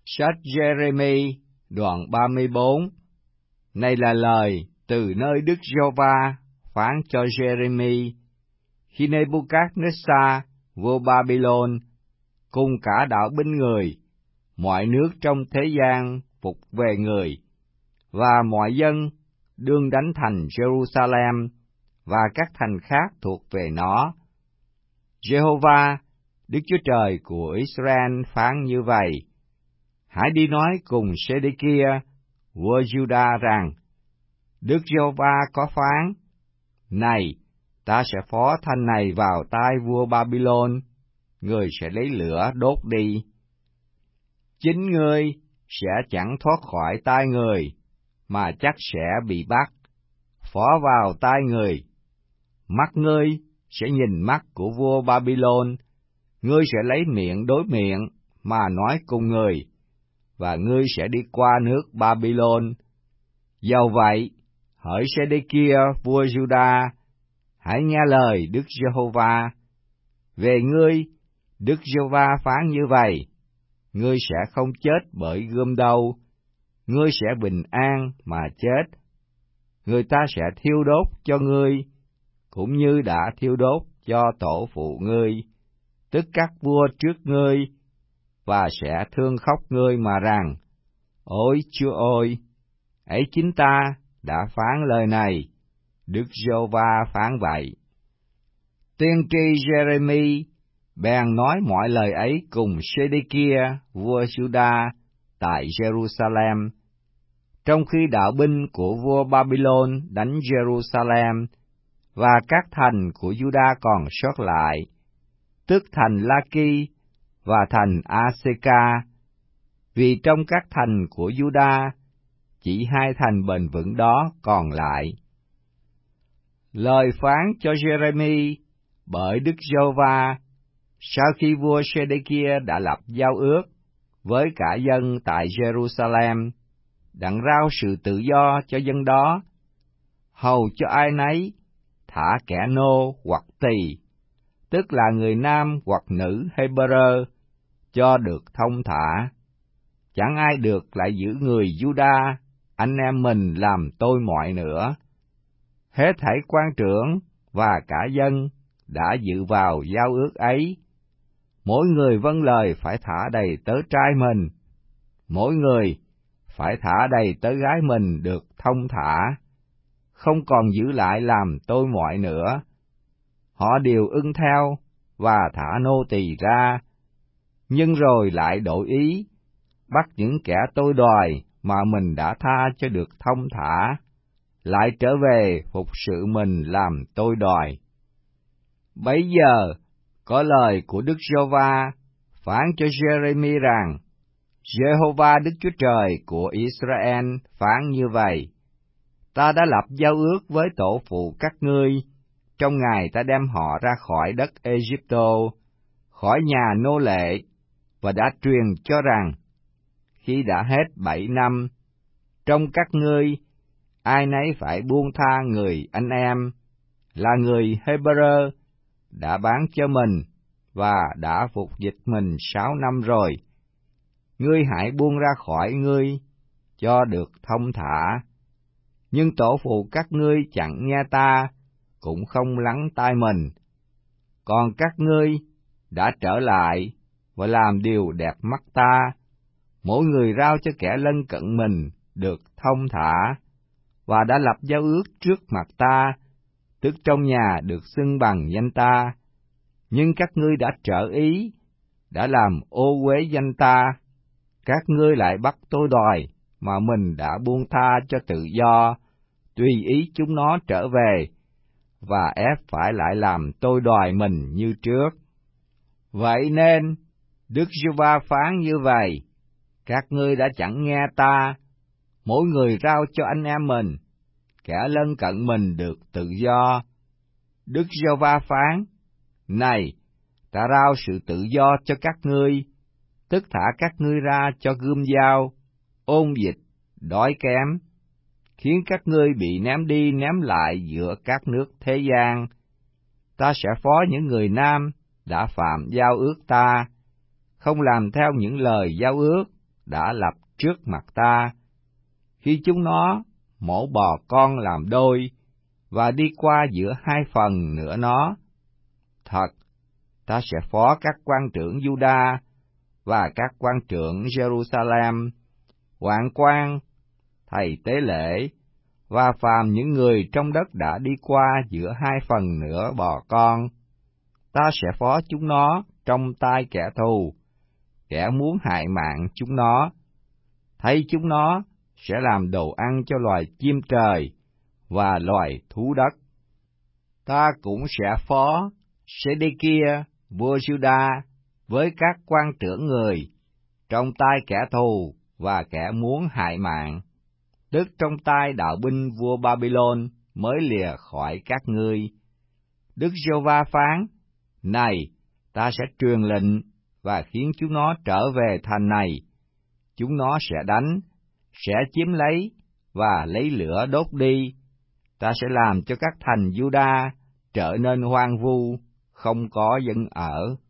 Sách Giê-rê-mi đoạn 34. Này là lời từ nơi Đức Giê-hô-va phán cho Giê-rê-mi khi Nê-bu-cát-nết-sa vua Ba-bi-lôn cùng cả đạo binh người, mọi nước trong thế gian phục về người, và mọi dân đương đánh thành Giê-ru-sa-lem và các thành khác thuộc về nó. Giê-hô-va, Đức Chúa Trời của Israel phán như vậy: Hãy đi nói cùng Sê-đê-kia vua Giu-đa rằng: Đức Giê-hô-va có phán: Này, ta sẽ phó thanh này vào tay vua Ba-bi-lôn, người sẽ lấy lửa đốt đi. Chính ngươi sẽ chẳng thoát khỏi tay người, mà chắc sẽ bị bắt, phó vào tay người. Mắt ngươi sẽ nhìn mắt của vua Ba-bi-lôn, ngươi sẽ lấy miệng đối miệng mà nói cùng người, và ngươi sẽ đi qua nước Ba-bi-lôn. Dầu vậy, hỡi Sê-đê-kia vua Giu-đa, hãy nghe lời Đức Giê-hô-va. Về ngươi, Đức Giê-hô-va phán như vậy: Ngươi sẽ không chết bởi gươm đâu, ngươi sẽ bình an mà chết. Người ta sẽ thiêu đốt cho ngươi, cũng như đã thiêu đốt cho tổ phụ ngươi, tức các vua trước ngươi, và sẽ thương khóc ngươi mà rằng: Ôi Chúa ơi! Ấy chính ta đã phán lời này, Đức Giê-hô-va phán vậy. Tiên tri Giê-rê-mi bèn nói mọi lời ấy cùng Sê-đê-kia vua Giu-đa tại Giê-ru-sa-lem, trong khi đạo binh của vua Ba-bi-lôn đánh Giê-ru-sa-lem và các thành của Giu-đa còn sót lại, tức thành La-ki và thành A-sê-ca, vì trong các thành của Giu-đa chỉ 2 thành bền vững đó còn lại. Lời phán cho Giê-rê-mi bởi Đức Giê-hô-va sau khi vua Sê-đê-kia đã lập giao ước với cả dân tại Giê-ru-sa-lem, đặng rao sự tự do cho dân đó, hầu cho ai nấy thả kẻ nô hoặc tỳ, tức là người nam hoặc nữ Hê-bơ-rơ, cho được thông thả. Chẳng ai được lại giữ người Giu-đa, anh em mình làm tôi mọi nữa. Hết thảy quan trưởng và cả dân đã dự vào giao ước ấy. Mỗi người vâng lời phải thả đầy tớ trai mình, mỗi người phải thả đầy tớ gái mình được thông thả, không còn giữ lại làm tôi mọi nữa. Họ đều ưng theo và thả nô tỳ ra, nhưng rồi lại đổi ý, bắt những kẻ tôi đòi mà mình đã tha cho được thông thả, lại trở về phục sự mình làm tôi đòi. Bấy giờ có lời của Đức Giê-hô-va phán cho Giê-rê-mi rằng: Giê-hô-va Đức Chúa Trời của Israel phán như vậy: Ta đã lập giao ước với tổ phụ các ngươi trong ngày ta đem họ ra khỏi đất Ê-díp-tô, khỏi nhà nô lệ, và đã truyền cho rằng: Khi đã hết 7 năm, trong các ngươi ai nấy phải buông tha người anh em là người Hê-bơ-rơ đã bán cho mình và đã phục dịch mình 6 năm rồi. Ngươi hãy buông ra khỏi ngươi cho được thông thả. Nhưng tổ phụ các ngươi chẳng nghe ta, cũng không lắng tai mình. Còn các ngươi đã trở lại và làm điều đẹp mắt ta, mỗi người rao cho kẻ lân cận mình được thông thả, và đã lập giao ước trước mặt ta, tức trong nhà được xưng bằng danh ta. Nhưng các ngươi đã trở ý, đã làm ô uế danh ta. Các ngươi lại bắt tôi đòi mà mình đã buông tha cho tự do, tùy ý chúng nó trở về, và ép phải lại làm tôi đòi mình như trước. Vậy nên, Đức Giê-hô-va phán như vậy: Các ngươi đã chẳng nghe ta, mỗi người rao cho anh em mình, kẻ lân cận mình được tự do. Đức Giê-hô-va phán: Này, ta rao sự tự do cho các ngươi, tức thả các ngươi ra cho gươm dao, ôn dịch, đói kém, khiến các ngươi bị ném đi ném lại giữa các nước thế gian. Ta sẽ phó những người nam đã phạm giao ước ta, không làm theo những lời giao ước đã lập trước mặt ta, khi chúng nó mổ bò con làm đôi và đi qua giữa hai phần nửa nó. Thật, ta sẽ phó các quan trưởng Juda và các quan trưởng Jerusalem, hoạn quan, thầy tế lễ, và phàm những người trong đất đã đi qua giữa hai phần nửa bò con. Ta sẽ phó chúng nó trong tay kẻ thù, kẻ muốn hại mạng chúng nó. Thấy chúng nó sẽ làm đồ ăn cho loài chim trời và loài thú đất. Ta cũng sẽ phó Sê-đê-kia, vua Juda, với các quan trưởng người, trong tay kẻ thù và kẻ muốn hại mạng, tức trong tay đạo binh vua Babylon mới lìa khỏi các ngươi. Đức Giê-hô-va phán: Này, ta sẽ truyền lệnh và khiến chúng nó trở về thành này. Chúng nó sẽ đánh, sẽ chiếm lấy và lấy lửa đốt đi. Ta sẽ làm cho các thành Juda trở nên hoang vu, không có dân ở.